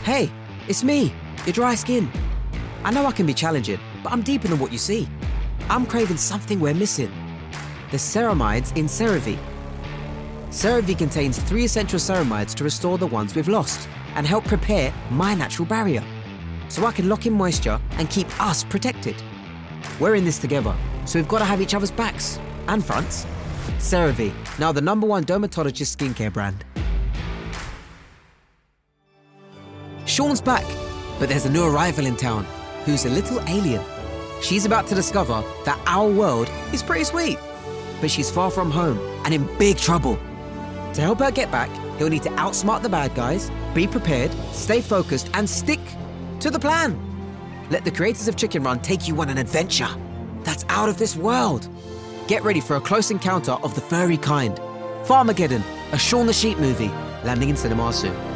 Hey, it's me, your dry skin. I know I can be challenging, but I'm deeper than what you see. I'm craving something we're missing. The ceramides in CeraVe. CeraVe contains 3 essential ceramides to restore the ones we've lost and help prepare my natural barrier, so I can lock in moisture and keep us protected. We're in this together, so we've got to have each other's backs and fronts. CeraVe, now the #1 dermatologist skincare brand. Sean's back, but there's a new arrival in town who's a little alien. She's about to discover that our world is pretty sweet, but she's far from home and in big trouble. To help her get back, he'll need to outsmart the bad guys, be prepared, stay focused, and stick to the plan. Let the creators of Chicken Run take you on an adventure that's out of this world. Get ready for a close encounter of the furry kind. Farmageddon, a Shaun the Sheep movie, landing in cinemas soon.